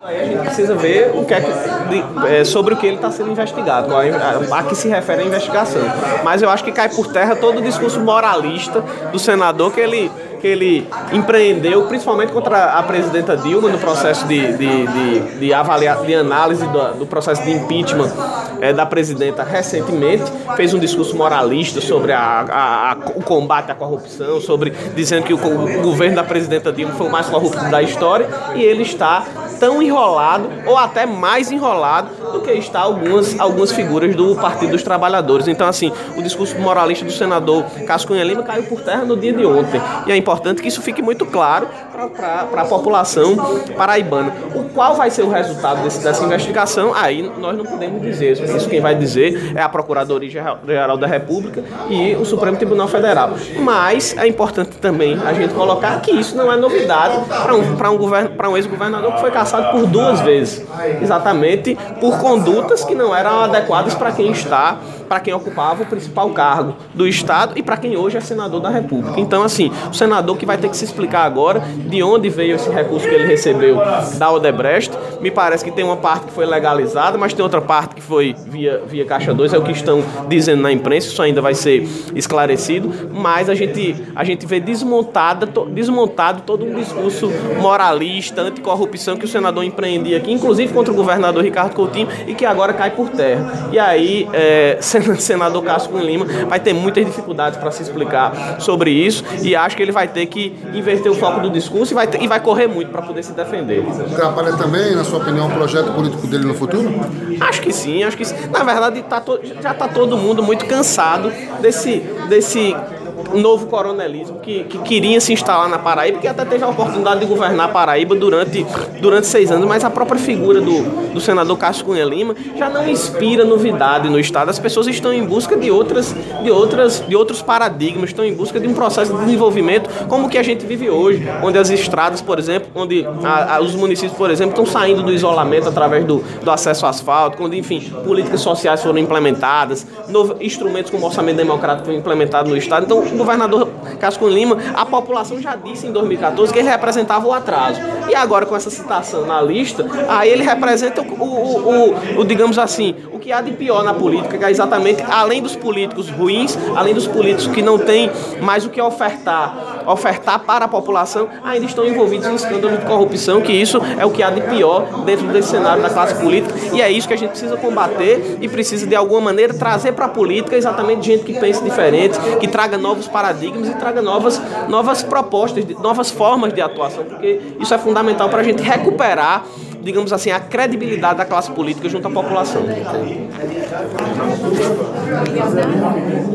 Aí a gente precisa ver o que sobre o que ele está sendo investigado, a que se refere a investigação. Mas eu acho que cai por terra todo o discurso moralista do senador que ele empreendeu, principalmente contra a presidenta Dilma, no processo de análise do processo de impeachment da presidenta recentemente. Fez um discurso moralista sobre o combate à corrupção, dizendo que o governo da presidenta Dilma foi o mais corrupto da história, e ele está tão enrolado, ou até mais enrolado, do que está algumas figuras do Partido dos Trabalhadores. Então, assim, o discurso moralista do senador Cássio Cunha Lima caiu por terra no dia de ontem. E é importante que isso fique muito claro para a população paraibana. Qual vai ser o resultado dessa investigação? Aí nós não podemos dizer. Isso quem vai dizer é a Procuradoria-Geral da República e o Supremo Tribunal Federal. Mas é importante também a gente colocar que isso não é novidade para um ex-governador que foi caçado por 2 vezes, exatamente por condutas que não eram adequadas para quem ocupava o principal cargo do Estado e para quem hoje é senador da República. Então, assim, o senador que vai ter que se explicar agora de onde veio esse recurso que ele recebeu da Odebrecht. Me parece que tem uma parte que foi legalizada, mas tem outra parte que foi via Caixa 2, é o que estão dizendo na imprensa, isso ainda vai ser esclarecido, mas a gente vê desmontado todo um discurso moralista, anticorrupção que o senador empreendia aqui, inclusive contra o governador Ricardo Coutinho, e que agora cai por terra. E aí, senador Cássio Cunha Lima vai ter muitas dificuldades para se explicar sobre isso, e acho que ele vai ter que inverter o foco do discurso e vai correr muito para poder se defender. Atrapalha também, na sua opinião, o projeto político dele no futuro? Acho que sim. Na verdade, já está todo mundo muito cansado desse novo coronelismo que queria se instalar na Paraíba, que até teve a oportunidade de governar a Paraíba durante 6 anos, mas a própria figura do senador Cássio Cunha Lima já não inspira novidade no Estado. As pessoas estão em busca de outros paradigmas, estão em busca de um processo de desenvolvimento como o que a gente vive hoje, onde as estradas, por exemplo, onde os municípios, por exemplo, estão saindo do isolamento através do acesso ao asfalto, onde, enfim, políticas sociais foram implementadas, instrumentos como o orçamento democrático foram implementados no Estado. Então, o governador Cássio Cunha Lima, a população já disse em 2014 que ele representava o atraso. E agora, com essa citação na lista, aí ele representa digamos assim, o que há de pior na política, que é exatamente, além dos políticos ruins, além dos políticos que não têm mais o que ofertar para a população, ainda estão envolvidos em escândalos de corrupção, que isso é o que há de pior dentro desse cenário da classe política, e é isso que a gente precisa combater e precisa, de alguma maneira, trazer para a política exatamente gente que pense diferente, que traga novos paradigmas e traga novas propostas, novas formas de atuação, porque isso é fundamental para a gente recuperar, digamos assim, a credibilidade da classe política junto à população.